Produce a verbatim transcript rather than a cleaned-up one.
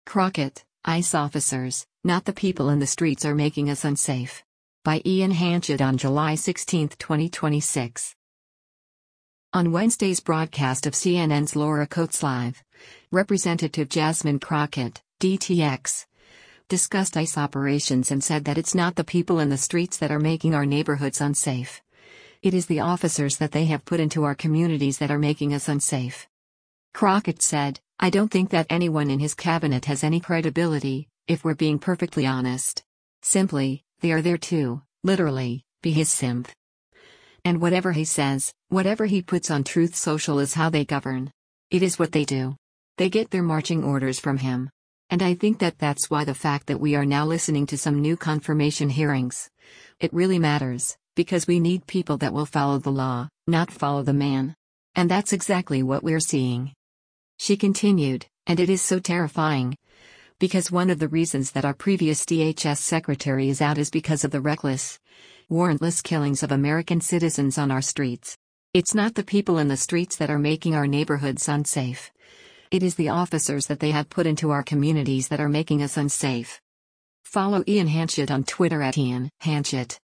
Crockett, ICE officers, not the people in the streets are making us unsafe. By Ian Hanchett on July sixteenth, twenty twenty-six. On Wednesday's broadcast of C N N's Laura Coates Live, Representative Jasmine Crockett, D T X, discussed ICE operations and said that it's not the people in the streets that are making our neighborhoods unsafe. It is the officers that they have put into our communities that are making us unsafe. Crockett said, "I don't think that anyone in his cabinet has any credibility, if we're being perfectly honest. Simply, they are there to, literally, be his simp. And whatever he says, whatever he puts on Truth Social is how they govern. It is what they do. They get their marching orders from him. And I think that that's why the fact that we are now listening to some new confirmation hearings. It really matters, because we need people that will follow the law, not follow the man. And that's exactly what we're seeing." She continued, "And it is so terrifying. Because one of the reasons that our previous D H S secretary is out is because of the reckless, warrantless killings of American citizens on our streets. It's not the people in the streets that are making our neighborhoods unsafe. It is the officers that they have put into our communities that are making us unsafe." Follow Ian Hanchett on Twitter at Ian Hanchett.